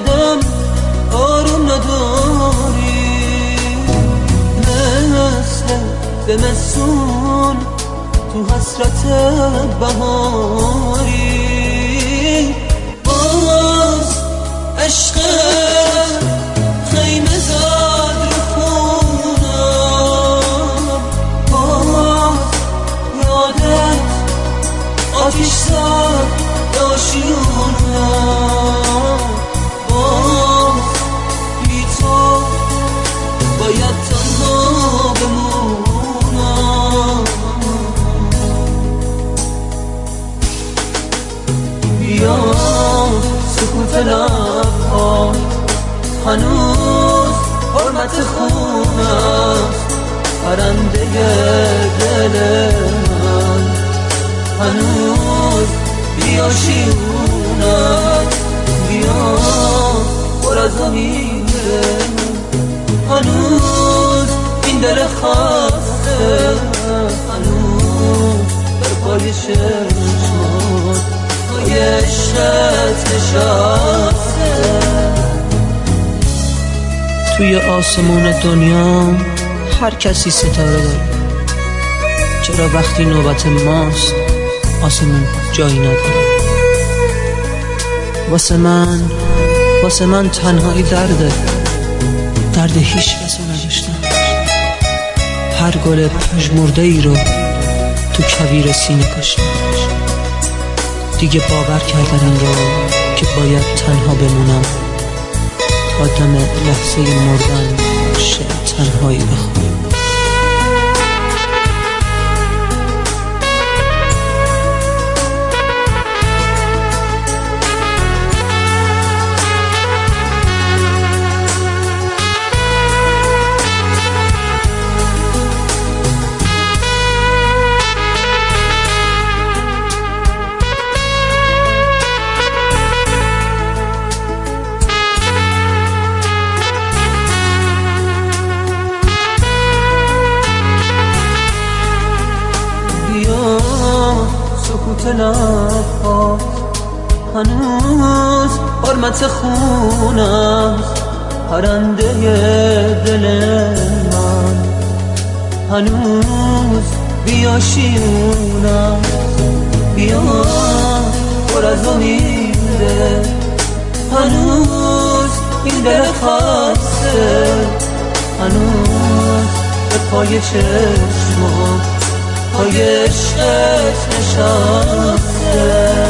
دم آروم نداری، مثل زمستون تو حسرت بهاری. باز عشقت خیمه زد رو خونم، باز یادت آتیش زد داشیونم، باز بی تو باید تنها بمونم. بیا سکوت لبها هنوز حرمت خونست، پرنده دل من هنوز بیا شیونم، بیا پر از امیده هنوز این دل خسته، هنوز بر پای چشمات پای عشقت نشسته. توی آسمون دنیا هر کسی ستاره داره، چرا وقتی نوبت ماست آسمون جایی نداره؟ واسه من تنهایی درد هیچ کسو نداشتم. هر گل پژمرده ای رو تو کویر سینه کاشتم، دیگه باور کردم این رو که باید تنها بمونم تا دم لحظه مردن شعر تنهایی بخونم. سکوت لبها هنوز حرمت خونست، پرنده دل من هنوز بیا شیونم، بیا پر از امیده هنوز این دل خسته، هنوز به پای چشمات پای عشقت نشسته.